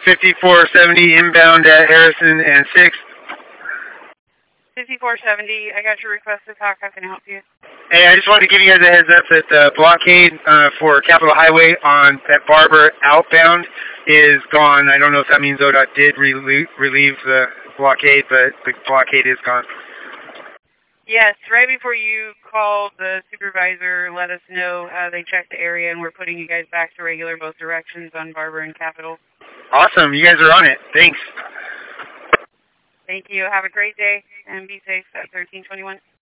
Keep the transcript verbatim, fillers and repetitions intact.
fifty-four seventy inbound at Harrison and sixth. fifty-four seventy, I got your request to talk. How can I help you? Hey, I just wanted to give you guys a heads up that the blockade uh, for Capitol Highway on at Barber outbound is gone. I don't know if that means O D O T did relieve, relieve the blockade, but the blockade is gone. Yes, right before you called, the supervisor let us know uh, they checked the area and we're putting you guys back to regular both directions on Barber and Capitol. Awesome. You guys are on it. Thanks. Thank you. Have a great day and be safe at thirteen twenty-one.